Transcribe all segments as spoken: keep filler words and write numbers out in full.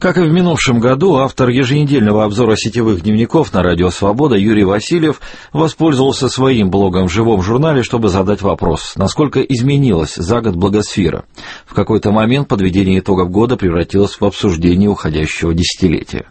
Как и в минувшем году, автор еженедельного обзора сетевых дневников на Радио Свобода Юрий Васильев воспользовался своим блогом в живом журнале, чтобы задать вопрос, насколько изменилась за год блогосфера. В какой-то момент подведение итогов года превратилось в обсуждение уходящего десятилетия.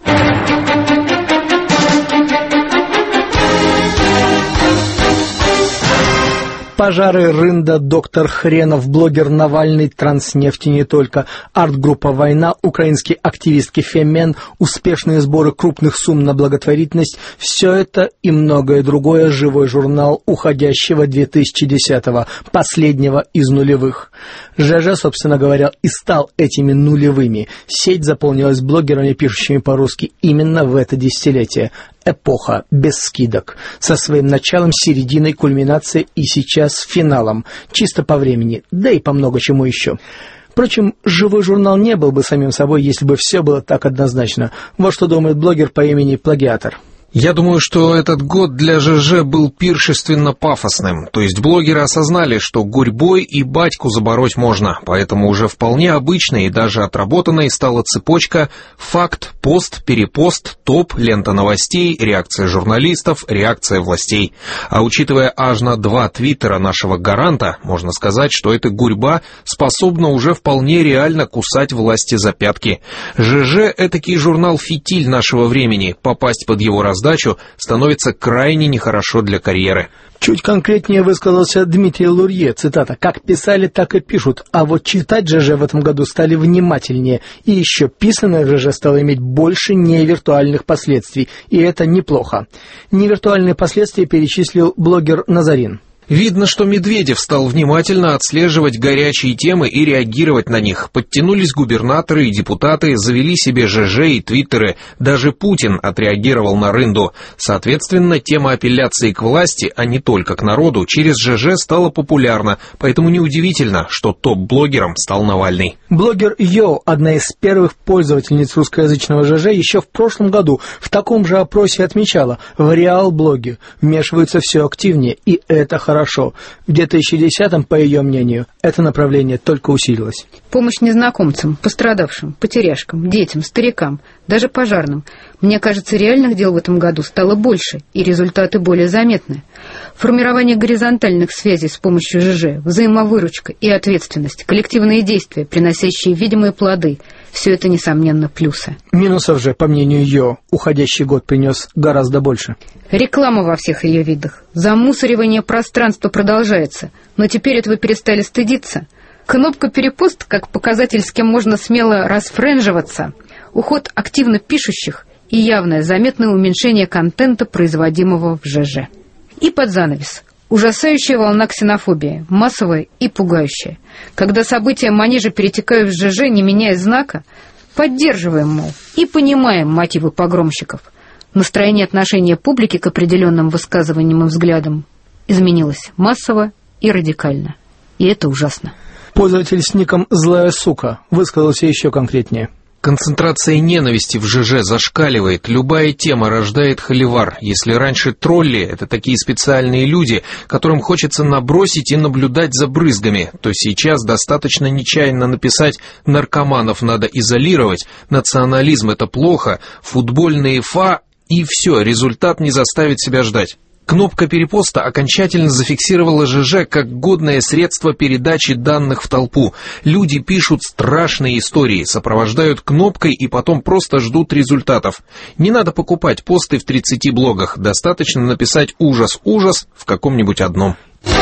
Пожары, Рында, доктор Хренов, блогер Навальный, Транснефть и не только, арт-группа «Война», украинские активистки «Фемен», успешные сборы крупных сумм на благотворительность – все это и многое другое живой журнал уходящего две тысячи десятого, последнего из нулевых. ЖЖ, собственно говоря, и стал этими нулевыми. Сеть заполнилась блогерами, пишущими по-русски именно в это десятилетие. Эпоха без скидок, со своим началом, серединой, кульминацией и сейчас финалом, чисто по времени, да и по много чему еще. Впрочем, живой журнал не был бы самим собой, если бы все было так однозначно. Вот что думает блогер по имени Плагиатор. Я думаю, что этот год для ЖЖ был пиршественно пафосным, то есть блогеры осознали, что гурьбой и батьку забороть можно, поэтому уже вполне обычной и даже отработанной стала цепочка факт, пост, перепост, топ, лента новостей, реакция журналистов, реакция властей. А учитывая аж на два твиттера нашего гаранта, можно сказать, что эта гурьба способна уже вполне реально кусать власти за пятки. ЖЖ — этакий журнал-фитиль нашего времени, попасть под его раздачу становится крайне нехорошо для карьеры. Чуть конкретнее высказался Дмитрий Лурье, цитата: «Как писали, так и пишут, а вот читать ЖЖ в этом году стали внимательнее, и еще писанное ЖЖ стало иметь больше невиртуальных последствий, и это неплохо». Невиртуальные последствия перечислил блогер Назарин. Видно, что Медведев стал внимательно отслеживать горячие темы и реагировать на них. Подтянулись губернаторы и депутаты, завели себе ЖЖ и твиттеры. Даже Путин отреагировал на Рынду. Соответственно, тема апелляции к власти, а не только к народу, через ЖЖ стала популярна. Поэтому неудивительно, что топ-блогером стал Навальный. Блогер Йо, одна из первых пользовательниц русскоязычного ЖЖ, еще в прошлом году в таком же опросе отмечала: в реал-блоге вмешиваются все активнее, и это хорошо. Хорошо. В две тысячи десятом, по ее мнению, это направление только усилилось. Помощь незнакомцам, пострадавшим, потеряшкам, детям, старикам, даже пожарным. Мне кажется, реальных дел в этом году стало больше, и результаты более заметны. Формирование горизонтальных связей с помощью ЖЖ, взаимовыручка и ответственность, коллективные действия, приносящие видимые плоды – все это, несомненно, плюсы. Минусов же, по мнению Йо, уходящий год принес гораздо больше. Реклама во всех ее видах. Замусоривание пространства продолжается. Но теперь этого перестали стыдиться. Кнопка «Перепост» как показатель, с кем можно смело расфренживаться. Уход активно пишущих и явное заметное уменьшение контента, производимого в ЖЖ. И под занавес. Ужасающая волна ксенофобии, массовая и пугающая. Когда события манежа перетекают в ЖЖ, не меняя знака, поддерживаем, мол, и понимаем мотивы погромщиков. Настроение отношения публики к определенным высказываниям и взглядам изменилось массово и радикально. И это ужасно. Пользователь с ником «Злая сука» высказался еще конкретнее. Концентрация ненависти в ЖЖ зашкаливает, любая тема рождает холивар. Если раньше тролли — это такие специальные люди, которым хочется набросить и наблюдать за брызгами, то сейчас достаточно нечаянно написать «наркоманов надо изолировать», «национализм — это плохо», «футбольные фа» и все, результат не заставит себя ждать. Кнопка перепоста окончательно зафиксировала ЖЖ как годное средство передачи данных в толпу. Люди пишут страшные истории, сопровождают кнопкой и потом просто ждут результатов. Не надо покупать посты в тридцати блогах, достаточно написать «ужас-ужас» в каком-нибудь одном.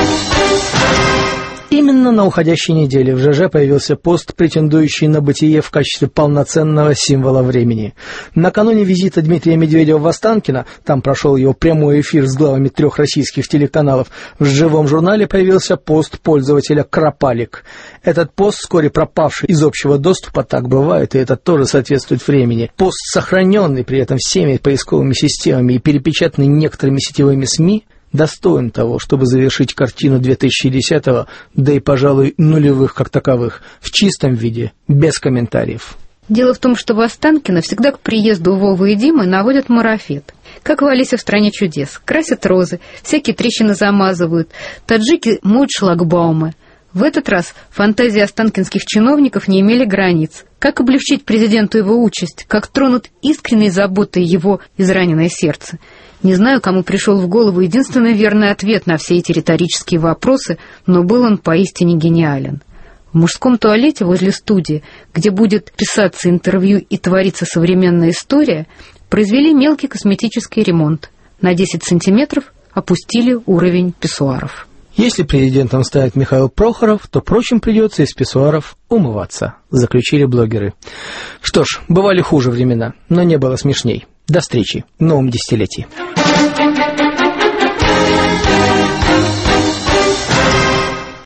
Именно на уходящей неделе в ЖЖ появился пост, претендующий на бытие в качестве полноценного символа времени. Накануне визита Дмитрия Медведева в Останкино, там прошел его прямой эфир с главами трех российских телеканалов, в живом журнале появился пост пользователя «Кропалик». Этот пост, вскоре пропавший из общего доступа, так бывает, и это тоже соответствует времени. Пост, сохраненный при этом всеми поисковыми системами и перепечатанный некоторыми сетевыми СМИ, достоин того, чтобы завершить картину две тысячи десятого, да и, пожалуй, нулевых как таковых, в чистом виде, без комментариев. Дело в том, что в Останкино всегда к приезду Вовы и Димы наводят марафет. Как в «Алисе в стране чудес». Красят розы, всякие трещины замазывают, таджики моют шлагбаумы. В этот раз фантазии останкинских чиновников не имели границ. Как облегчить президенту его участь, как тронут искренней заботой его израненное сердце. Не знаю, кому пришел в голову единственный верный ответ на все эти риторические вопросы, но был он поистине гениален. В мужском туалете возле студии, где будет писаться интервью и твориться современная история, произвели мелкий косметический ремонт. На десять сантиметров опустили уровень писсуаров. Если президентом станет Михаил Прохоров, то прочим придется из писсуаров умываться, заключили блогеры. Что ж, бывали хуже времена, но не было смешней. До встречи в новом десятилетии.